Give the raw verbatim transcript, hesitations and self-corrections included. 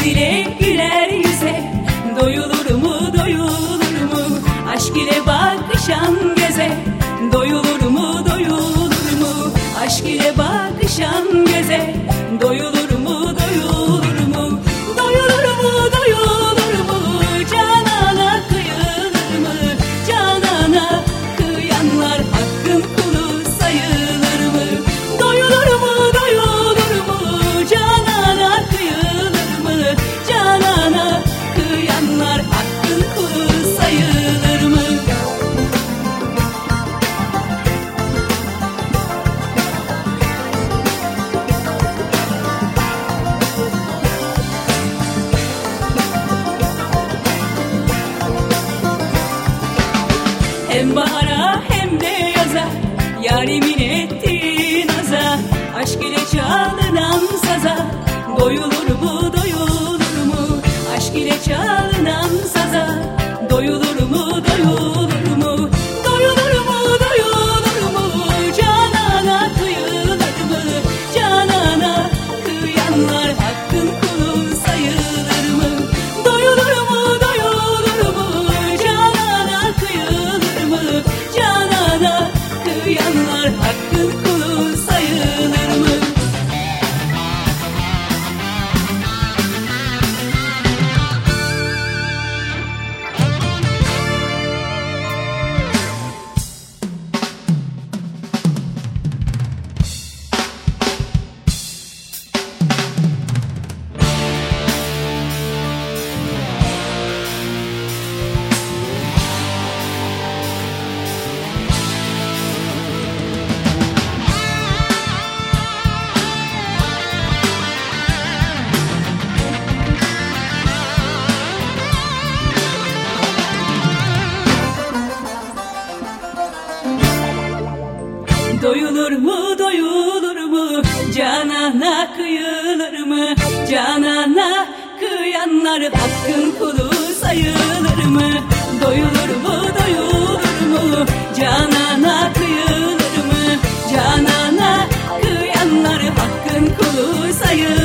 ile güler yüze, doyulur mu doyulur mu aşk ile bakışan göze, doyulur mu doyulur mu aşk ile bakışan göze, doyulur mu doyulur mu doyulur mu doyulur mu canana kıyılır mı, canana kıyanlar hakkın kulu sayılır mı, doyulur mu doyulur mu canana kıyılır mı, canana kıyanlar hakkın kulu sayılır mı? Hem bahara hem de yaza, yarimin ettiği naza, aşk ile çalınan saza, doyulur mu doyulur mu aşk ile çalınan saza, doyulur mu doyulur mu doyulur mu doyulur mu canana kıyılır mı, canana kıyanlar hakkın kulu sayılır mı, doyulur mu doyulur mu canana kıyılır mı, canana kıyanlar hakkın kulu sayılır mı? Doyulur mu doyulur mu canana kıyılır mı, canana kıyanlar hakkın kulu sayılır mı, doyulur mu doyulur mu canana kıyılır mı, canana kıyanlar hakkın kulu sayılır